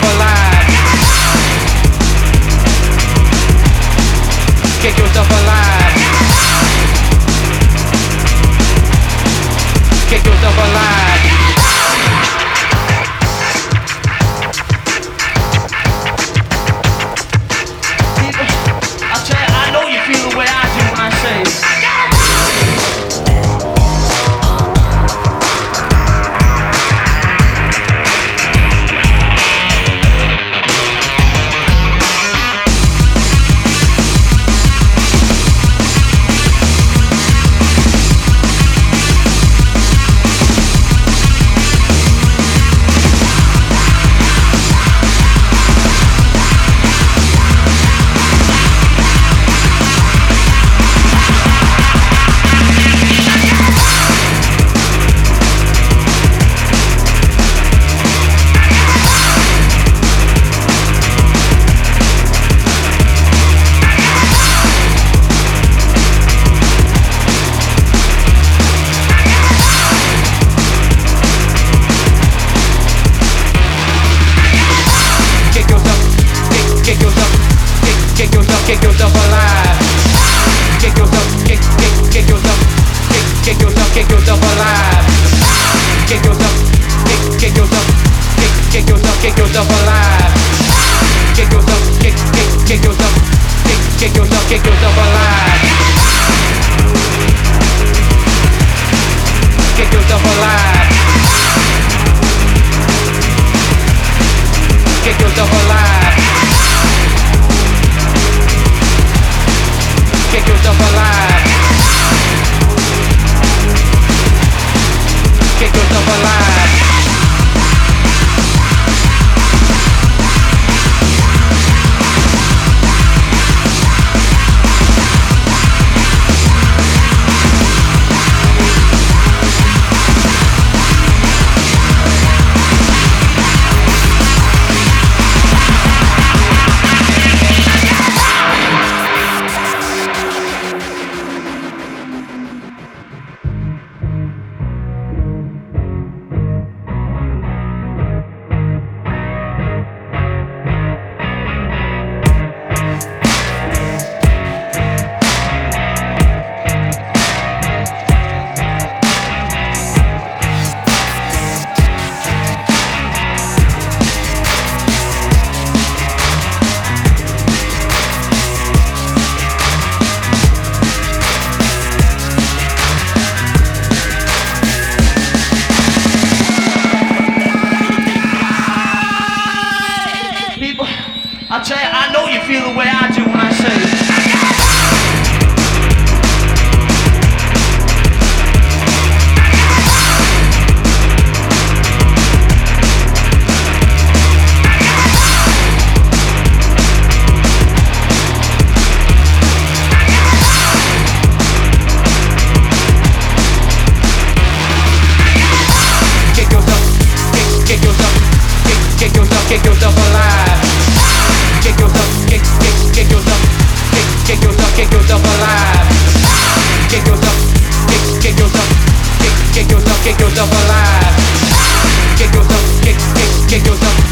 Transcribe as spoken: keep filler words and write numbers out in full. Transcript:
alive. Kick yourself alive. Kick yourself alive. Kick yourself, kick yourself alive. Kick yourself, kick, kick, kick yourself, kick, kick yourself, kick yourself alive. Kick yourself, kick, kick yourself, kick, kick yourself, kick yourself alive. Kick yourself, kick, kick, kick yourself, kick, kick yourself, kick yourself alive. Kick yourself alive. Kick yourself alive. Kick yourself alive. Kick yourself alive. I tell you, I know you feel the way I do when I say it. Kick yourself, kick, kick yourself, kick, kick yourself, kick yourself alive. Kick yourself, kick, kick, kick yourself, kick, kick yourself, kick yourself alive. Kick yourself, kick, kick yourself, kick, kick yourself, kick yourself alive. Kick yourself, kick, kick, kick yourself,